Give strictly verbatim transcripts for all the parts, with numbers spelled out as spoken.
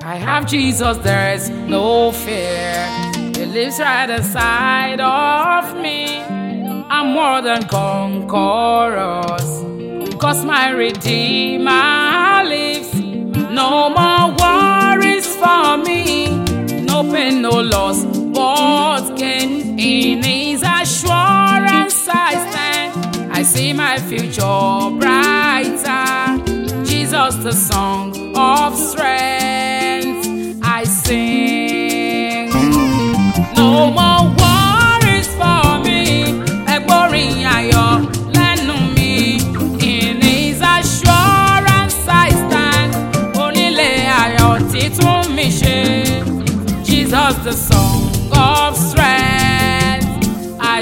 I have Jesus, there is no fear. He lives right inside of me. I'm more than conquerors, 'cause my Redeemer lives. No more worries for me, no pain, no loss, but gain. In His assurance I stand. I see my future brighter. Jesus, the song of strength I sing. No more worries for me. Ẹgbọ́rin ayọ̀ lẹ́nu mi. In His assurance I stand. Onílé ayọ̀ títún mi ṣe. Jesus, the song of strength I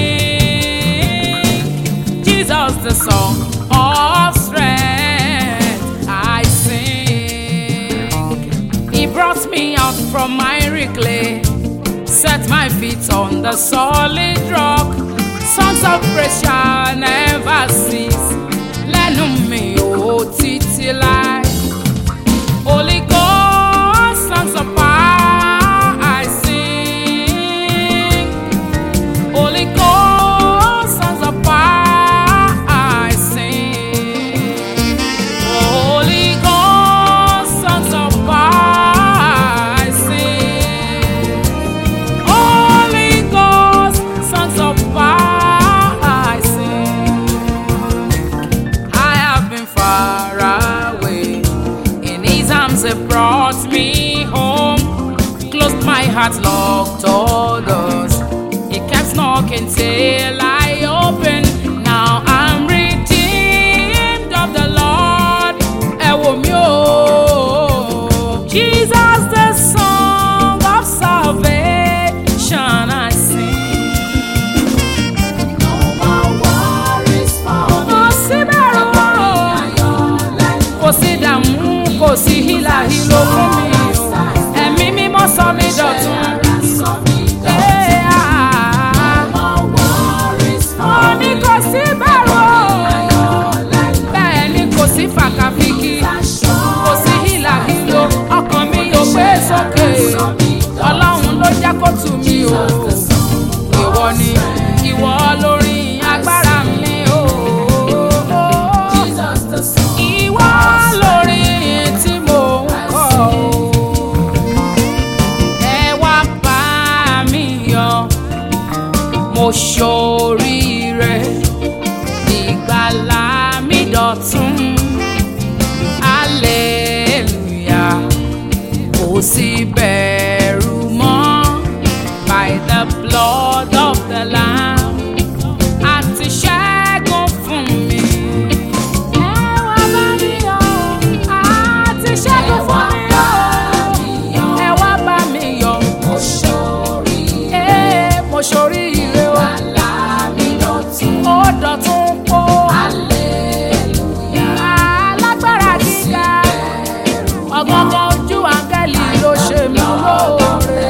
sing. Jesus, the song of strength I sing. He brought me out from miry clay, set my feet on the solid rock. Songs of praise shall never cease. Lẹ́nu mi ò títí láé. Holy Ghost, songs of power I sing. Holy Ghost, songs of power I sing. Holy Ghost, songs of power I sing. Holy Ghost, songs of power I sing. I have been far away. In His arms He brought me home. Closed my heart, locked all doors. He kept knocking till I opened. Now I'm redeemed of the Lord. Ẹ wò mí o. Jesus, the song of salvation I sing. No more worries for me. Kò sí bẹ̀rù o. Kò sí dààmú, kò sí hílàhílo fún mi o. Ẹ̀mí mímọ́ sọ mí dọ̀tun. Ní kò sí bẹ̀rù o. Bẹ́ẹ̀ ni kò sí fàkàfìkì, kò sí hílàhílo. Ọkàn mi yóò gbé sókè. Ọlọ́run ló jẹ́ kó tù mí o. Ìwọ ni ìwọ lórí agbára mi o. Ìwọ lórí tí mo ń kọ o. Ẹ wá bá mi yọ̀, mo ṣoríire, ìgbàlà mi dọ̀tun. Hallelujah, kò sí bẹ̀rù mọ́. By the blood of the Lamb, àti ṣẹ́gun fún mi. Ẹ wá bá mi yọ̀, àti ṣẹ́gun fún mi o. Ẹ wá bá mi yọ̀, mo ṣoríire, mo ṣoríire o. Ó dọ̀tun o. Alágbára gíga, ọ̀gángan ojú áńgẹ́lì ló ṣe mí lóore.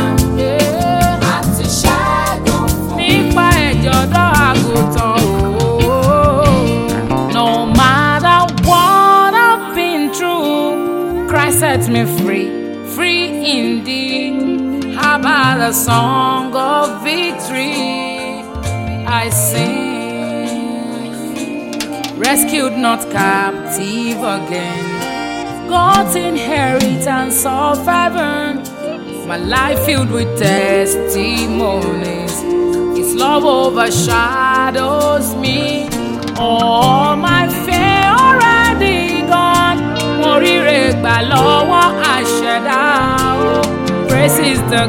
Nípa ẹ̀jẹ̀ ọ̀dọ́ àgùntàn o. No matter what I've been through, Christ set me free, free indeed. How about a song of victory I sing? Rescued, not captive again. God's inheritance of heaven. My life filled with testimonies. His love overshadows me. All my fear already gone. Mo ríre gbà lọ́wọ́ àṣẹ̀dá o. Praise is the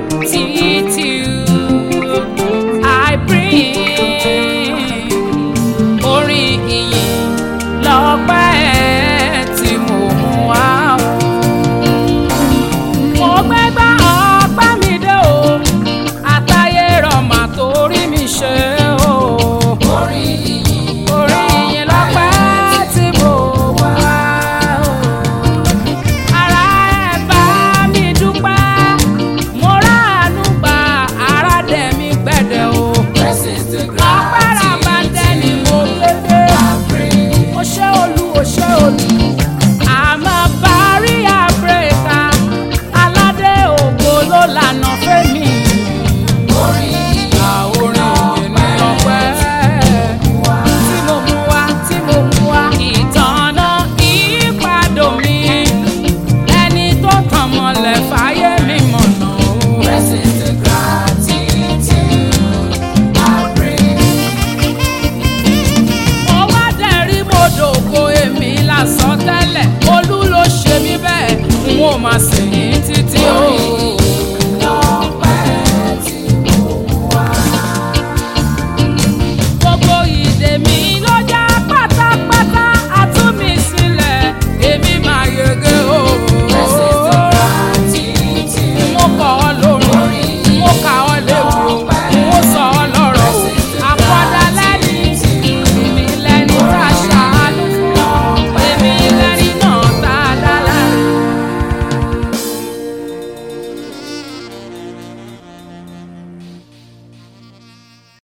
gratitude I bring. Orin ìyìn lọ́pẹ́ tí mo mú wá o. Mo gbégbá ọpẹ́ mi dé o. Àtayé rọ̀mà torí mi ṣe o. Orin ìyìn, orin ìyìn lọ́pẹ́ tí mo wá o. Ará ẹ bá mi dúpẹ́, mo ráàánú gbà. sing.